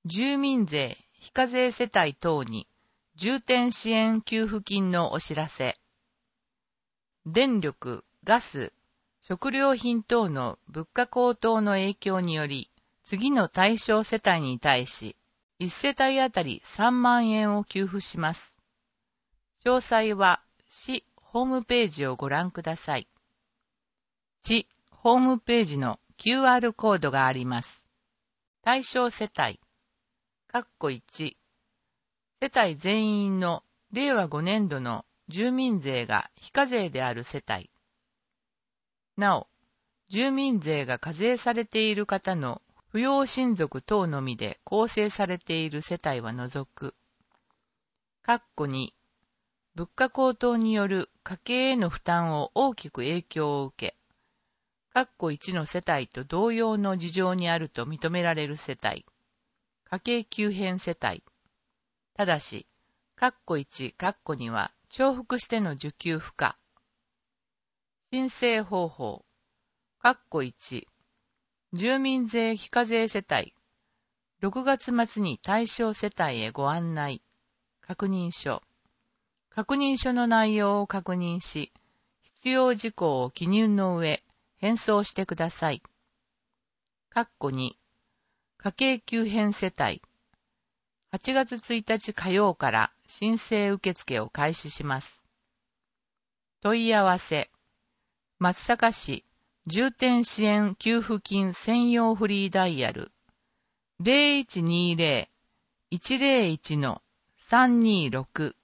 住民税非課税世帯等に重点支援給付金のお知らせ。電力、ガス、食料品等の物価高騰の影響により、次の対象世帯に対し、1世帯あたり3万円を給付します。詳細は市ホームページをご覧ください。市ホームページの QR コードがあります。対象世帯、1、世帯全員の令和5年度の住民税が非課税である世帯。なお、住民税が課税されている方の扶養親族等のみで構成されている世帯は除く。2、物価高騰による家計への負担を大きく影響を受け、1の世帯と同様の事情にあると認められる世帯。家計急変世帯。ただし、1は重複しての受給不可。申請方法。1、住民税非課税世帯。6月末に対象世帯へご案内。確認書。確認書の内容を確認し、必要事項を記入の上、返送してください。2、家計急変世帯。8月1日火曜から申請受付を開始します。問い合わせ。松阪市重点支援給付金専用フリーダイヤル 0120-101-326